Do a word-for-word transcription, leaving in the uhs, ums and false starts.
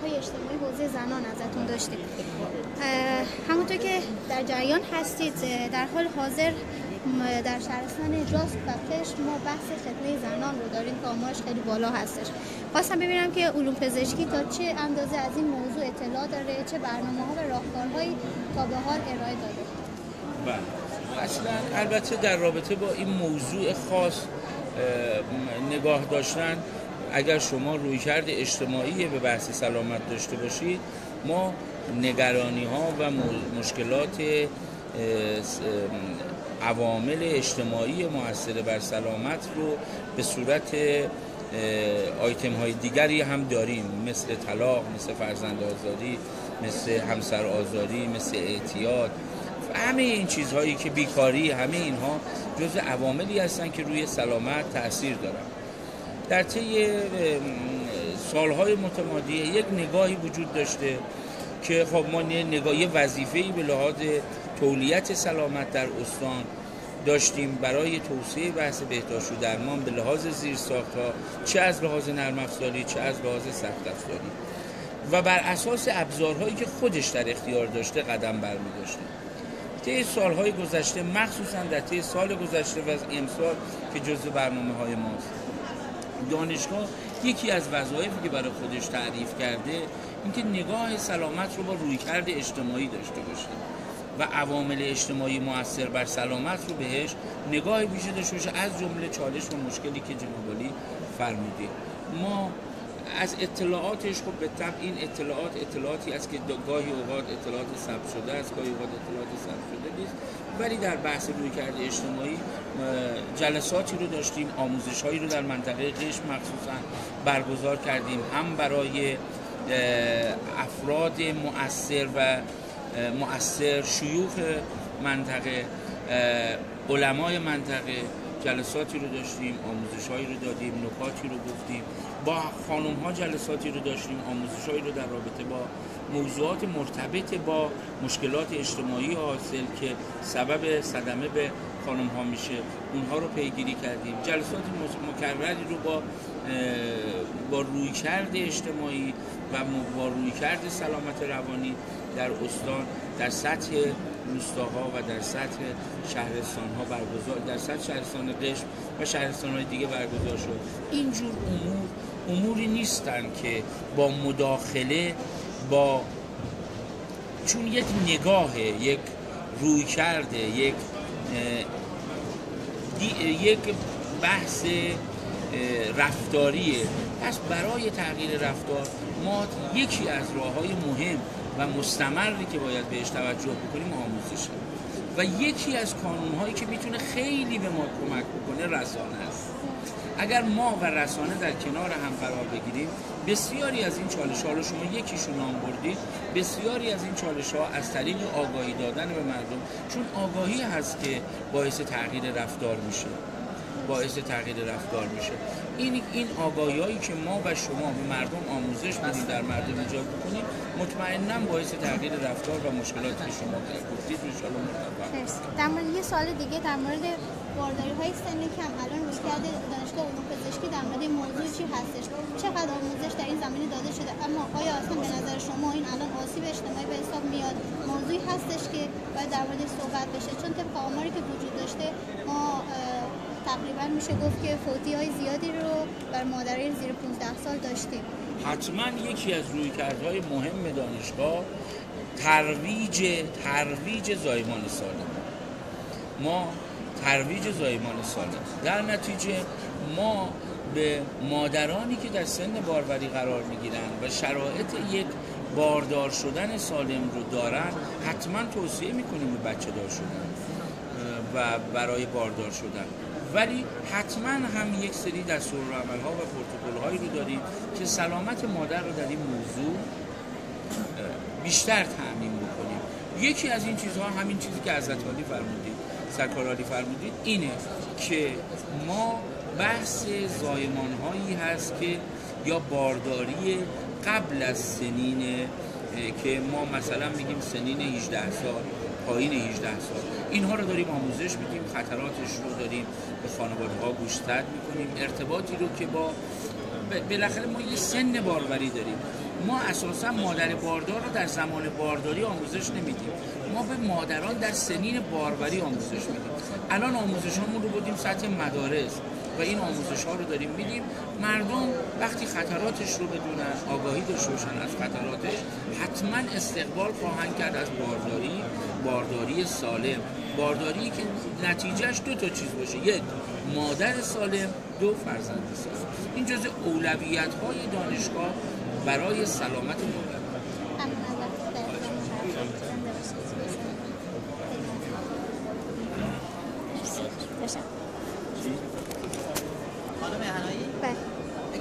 های اجتماعی حوزه زنان ازتون داشتیم. همونطور که در جریان هستید در حال حاضر در شهرستان جاست و پشت ما بحث ختنه زنان رو داریم که آمارش خیلی بالا هستش. خواستم ببینم که علوم پزشکی تا چه اندازه از این موضوع اطلاع داره، چه برنامه‌ها و راهکارهایی تا به حال ارائه داده. بله، اصلا البته در رابطه با این موضوع خاص نگاه داشتن، اگر شما رویکرد اجتماعی به بحث سلامت داشته باشید، ما نگرانی ها و مشکلات عوامل اجتماعی مؤثر بر سلامت رو به صورت آیتم های دیگری هم داریم، مثل طلاق، مثل فرزند آزاری، مثل همسر آزاری، مثل اعتیاد. همه این چیزهایی که بیکاری، همه اینها جزء عواملی هستن که روی سلامت تأثیر دارن. در طی سالهای متمادی یک نگاهی وجود داشته که خب ما نگاهی وظیفه‌ای به لحاظ تولیت سلامت در استان داشتیم برای توسعه بحث بهداشت و درمان به لحاظ زیرساخت‌ها، چه از لحاظ نرم افزاری چه از لحاظ سخت افزاری، و بر اساس ابزارهایی که خودش در اختیار داشته قدم برمی‌داشته. طی سالهای گذشته، مخصوصا در طی سال گذشته و از امسال که جزء برنامه‌های ماست، دانشگاه یکی از وظایفی که برای خودش تعریف کرده اینکه نگاه سلامت رو با رویکرد اجتماعی داشته باشه و عوامل اجتماعی مؤثر بر سلامت رو بهش نگاه ویژه داشته باشه، از جمله چالش و مشکلی که جناب عالی فرمودید. ما از اطلاعاتش خب به طبع این اطلاعات اطلاعاتی است که گاهی اوقات اطلاعات ثبت شده است، گاهی اوقات اطلاعات ثبت شده نیست، ولی در بحث رویکرد اجتماعی جلساتی رو داشتیم، آموزش‌هایی رو در منطقه قشم مخصوصاً برگزار کردیم، هم برای افراد مؤثر و مؤثر، شیوخ منطقه، علمای منطقه، جلساتی رو داشتیم، آموزش‌هایی رو دادیم، نکاتی رو گفتیم، با خانم‌ها جلساتی رو داشتیم، آموزش‌هایی رو در رابطه با موضوعات مرتبط با مشکلات اجتماعی حاصل که سبب صدمه به خانم‌ها میشه، اونها رو پیگیری کردیم. جلسات مکرری رو با با رویکرد اجتماعی و با رویکرد سلامت روانی در استان، در سطح روستاها و در سطح شهرستان‌ها برگزار، در سطح شهرستان قشم و شهرستان‌های دیگه برگزار شد. اینجور امور اموری نیستن که با مداخله، با چون یک نگاه، یک رویکرد، یک یک بحث رفتاریه. پس برای تغییر رفتار ما یکی از راه‌های مهم و مستمری که باید بهش توجه بکنیم آموزشه و یکی از کانون‌هایی که میتونه خیلی به ما کمک بکنه رسانه است. اگر ما و رسانه در کنار هم قرار بگیریم، بسیاری از این چالش‌ها رو شما یکیشون نام بردید، بسیاری از این چالش‌ها از طریق آگاهی دادن به مردم، چون آگاهی هست که باعث تغییر رفتار میشه باعث تغییر رفتار میشه. این این آگاهی‌هایی که ما و شما به مردم آموزش بدید، در مردم ایجاد بکنید، مطمئناً باعث تغییر رفتار و مشکلاتی که شما گفتید ان شاء الله متوقف. در مورد یه سوال دیگه در مورد بارداری‌های سنی که الان رویکرد دانشگاه علوم پزشکی در مورد این موضوع چی هستش؟ چقدر آموزش در این زمینه داده شده؟ اما آیا اصلا به نظر شما این الان آسیب اجتماعی به حساب میاد؟ موضوعی هستش که باید در مورد صحبت بشه، چون طبق آماری که وجود داشته ما تقریبا میشه گفت که فوتی‌های زیادی رو بر مادرای زیر پانزده سال داشتیم. حتما یکی از رویکردهای مهم دانشگاه ترویج ترویج زایمان سالم. ما ترویج زایمان سالم در نتیجه ما به مادرانی که در سن باروری قرار میگیرن و شرایط یک باردار شدن سالم رو دارن حتما توصیه میکنیم به بچه دار شدن و برای باردار شدن، ولی حتما هم یک سری دستورالعمل‌ها و پروتکل‌هایی رو داریم که سلامت مادر رو در این موضوع بیشتر تأمین بکنیم. یکی از این چیزها همین چیزی که حضرت عالی فرمودید، سرکار عالی فرمودید، اینه که ما بحث زایمان‌هایی هست که یا بارداری قبل از سنین که ما مثلا میگیم سنین هجده سال، پایین هجده سال، اینها رو داریم آموزش میدیم، خطراتش رو داریم به خانواده‌ها گوشزد میکنیم، ارتباطی رو که با بالاخره ما یه سن باروری داریم. ما اساسا مادر باردار رو در زمان بارداری آموزش نمیدیم، ما به مادران در سنین باروری آموزش میدیم. الان آموزشامون رو بودیم سطح مدارس و این آموزش ها رو داریم میدیم. مردم وقتی خطراتش رو بدونن، آگاهی داشته باشن از خطراتش، حتما استقبال خواهند کرد از بارداری، بارداری سالم، بارداری که نتیجهش دو تا چیز باشه: یک، مادر سالم، دو، فرزند سالم. این جزء اولویت های دانشگاه برای سلامت